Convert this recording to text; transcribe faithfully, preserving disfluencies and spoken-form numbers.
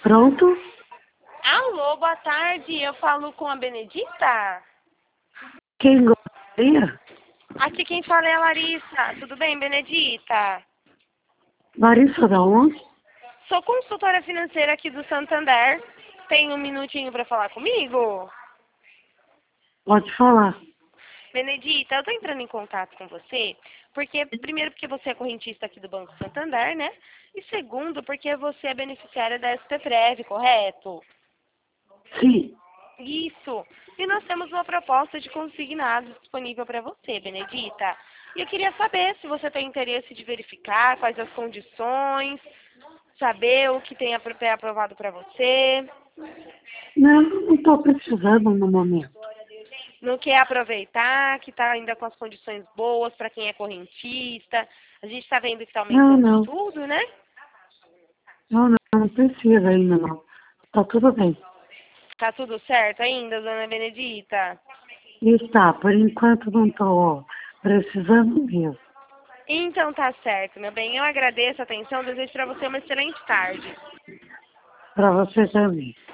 Pronto? Alô, boa tarde. Eu falo com a Benedita? Quem gostaria? Aqui quem fala é a Larissa. Tudo bem, Benedita? Larissa da onde? Sou consultora financeira aqui do Santander. Tem um minutinho para falar comigo? Pode falar. Benedita, eu tô entrando em contato com você, porque, primeiro, porque você é correntista aqui do Banco Santander, né? E segundo, porque você é beneficiária da S P Prev, correto? Sim. Isso. E nós temos uma proposta de consignados disponível para você, Benedita. E eu queria saber se você tem interesse de verificar quais as condições, saber o que tem apro- é aprovado para você. Não, não estou precisando no momento. Não quer aproveitar, que está ainda com as condições boas para quem é correntista. A gente está vendo que está Não, aumentando não. tudo, né? Não, não, não precisa ainda não. Está tudo bem. Tá tudo certo ainda, dona Benedita? Está, por enquanto não estou precisando mesmo. Então tá certo, meu bem. Eu agradeço a atenção, desejo para você uma excelente tarde. Para você também.